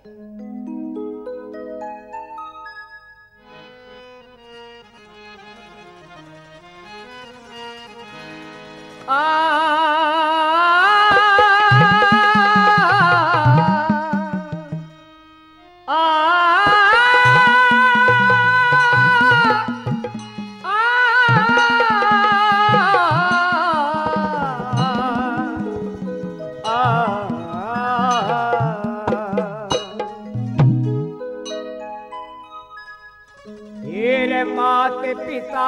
मेरे माते पिता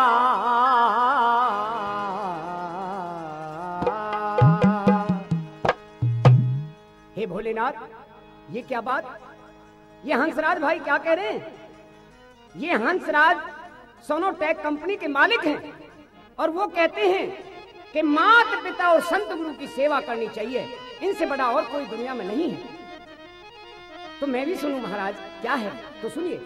हे भोलेनाथ, ये क्या बात? ये हंसराज भाई क्या कह रहे हैं? ये हंसराज सोनोटेक कंपनी के मालिक हैं और वो कहते हैं कि माता पिता और संत गुरु की सेवा करनी चाहिए, इनसे बड़ा और कोई दुनिया में नहीं है। तो मैं भी सुनूं महाराज, क्या है? तो सुनिए।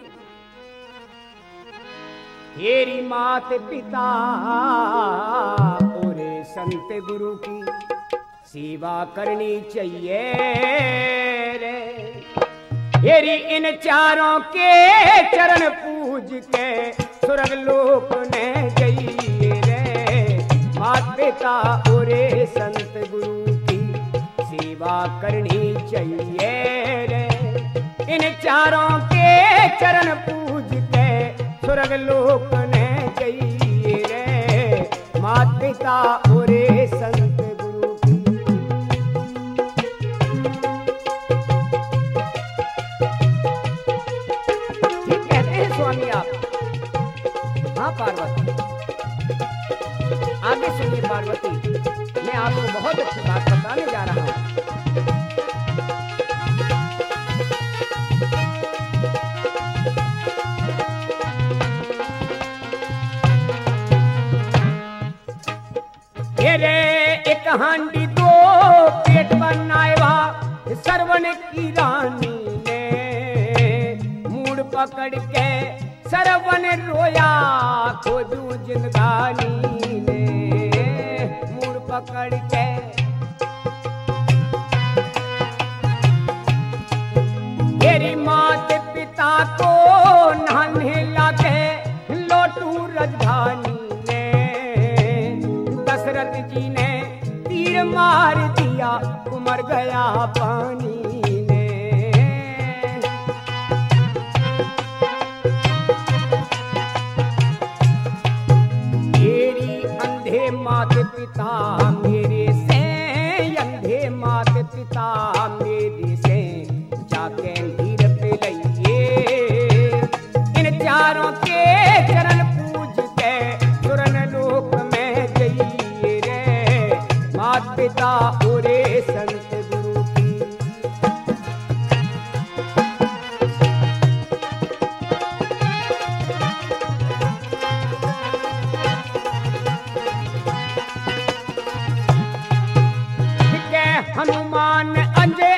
तेरी मात पिता और संत गुरु की सेवा करनी चाहिए रे। तेरी इन चारों के चरण पूज के स्वर्ग लोक ने जाइए रे। मात पिता और संत गुरु की सेवा करनी चाहिए रे। इन चारों के चरण पूज के स्वर्ग लोक ने जाइए रे। मात पिता और संत गुरु की। ठीक कहते हैं स्वामी आप। हाँ पार्वती, आगे सुनिए पार्वती, मैं आपको बहुत अच्छी बात बताने जा रहा हूँ। एक हांडी दो पेट बनाएवा सरवन की रानी ने। मूड पकड़ के सरवन रोया खोजू जिंदगानी ने। मूड पकड़ के तेरी मात पिता को नहाने लाके लौटू राजधानी ने। दशरथ जी ने तीर मार दिया, उमर गया पानी ने। मेरी अंधे मात पिता मेरे से, अंधे मात पिता मेरे से जाके हीर पे लइए। इन चारों के चरण पूज के सुरन लोक में जाइए रे। मात पिता और संत गुरु की। ठीक है, हनुमान अंजे,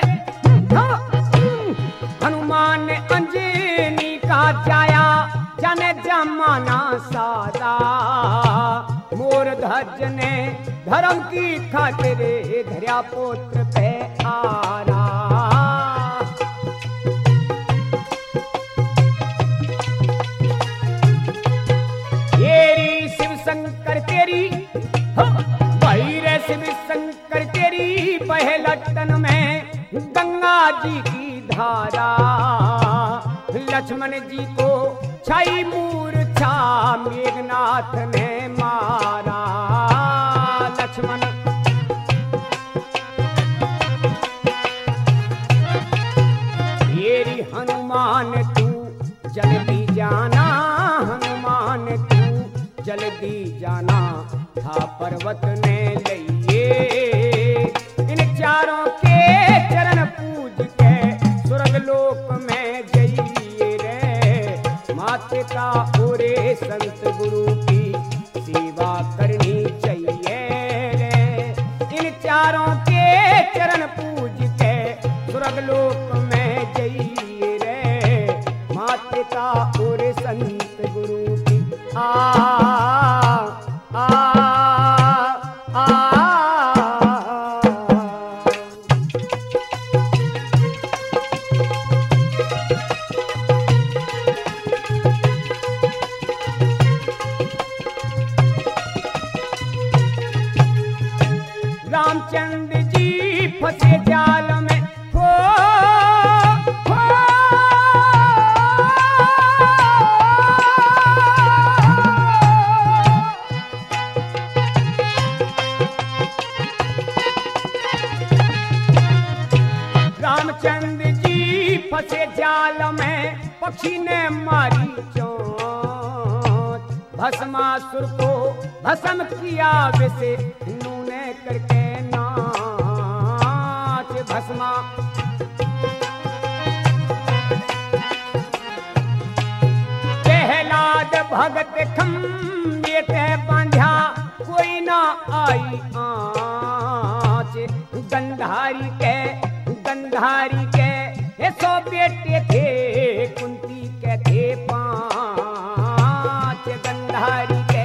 हनुमान अंजनी का जाया जाने जमाना सारा। मोर ध्वज ने धर्म की खातिर धर्या पुत्र पे आरा। तेरी शिव शंकर तेरी भाई रे, शिव शंकर तेरी पहलटन में गंगा जी की धारा। लक्ष्मण जी को छाई मूर्छा मेघनाथ ने मारा। लक्ष्मण तेरी हनुमान तू जल्दी जाना, हनुमान तू जल्दी जाना। था पर्वत ने लइए इन चारों के चरण पूज के स्वर्ग लोक में जाइए रे। मात पिता और संत गुरु की सेवा करनी चाहिए रे। इन चारों के चरण पूज के स्वर्ग लोक में जाइए रे। मात पिता और संत गुरु की। फंसे जाल में पक्षी ने मारी चोंच, भस्मासुर को भस्म किया वैसे नूने करके नाच। भस्मा प्रहलाद भगत खम्बे ते बांधा कोई ना आई आँच। गंधारी के ये 100 बेटे थे, कुंती के थे 5। गंधारी के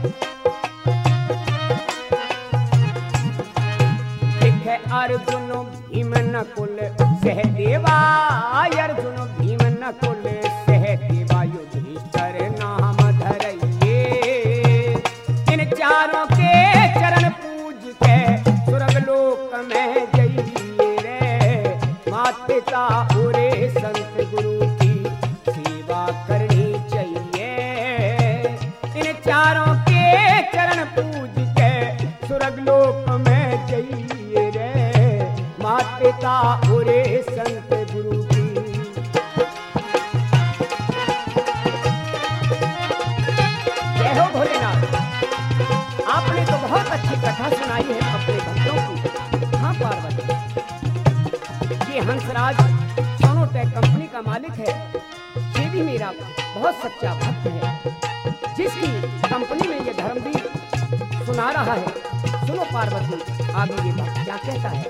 लिखे अर्जुन भीम नकुल सहदेवा, अर्जुन भीम नकुल सहदेवा युधिष्ठिर नाम धरइए। इन चारों के चरण पूज के स्वर्ग लोक में जइए रे। माता पिता और संत गुरु की सेवा करनी चाहिए। इन चारों के चरण पूज के स्वर्ग लोक में जइए रे। माता पिता और संत गुरु की। जय हो भोलेनाथ। आपने तो बहुत अच्छी कथा सुनाई है अपने भक्तों की। हाँ पार्वती, ये हंसराज सोनोटेक कंपनी का मालिक है। ये भी मेरा बहुत सच्चा भक्त है, जिसकी कंपनी में ये धर्मवीर सुना रहा है। सुनो पार्वती, आगे ये बात क्या कहता है।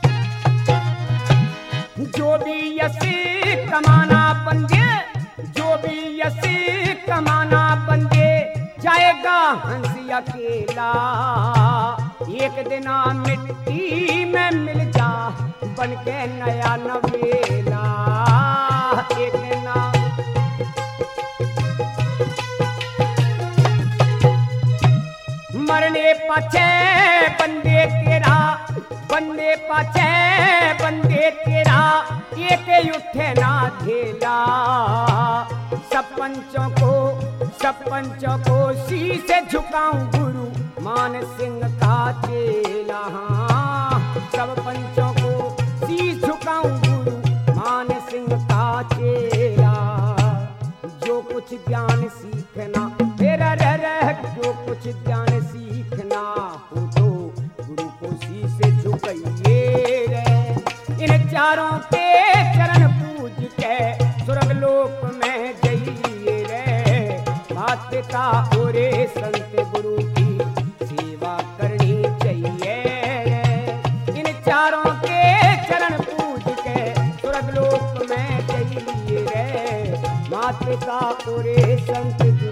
जो भी यसी कमाना बंदे, जो भी यसी कमाना बंदे, जाएगा हंसी अकेला। एक दिन मिट्टी में मिल जा बन के नया नवेला। एक दिन मरने पाछे बंदे तेरा, बंदे पाछे बंदे तेरा, एक उठे ना धेला। सब पंचों को शीश झुकाऊं गुरु मान सिंह का चेला। सब पंचों को शीश झुकाऊं गुरु मान सिंह का चेला। जो कुछ ज्ञान सीखना तेरा रह, जो कुछ ज्ञान सीखना हो तो गुरु को शीश झुकाइए रे। इन चारों के चरण पूज के स्वर्ग लोक में जइए रे। माता पिता और संत गुरु की सेवा करनी चाहिए रे। इन चारों के चरण पूज के स्वर्ग लोक में जइए रे। माता पिता और संत गुरु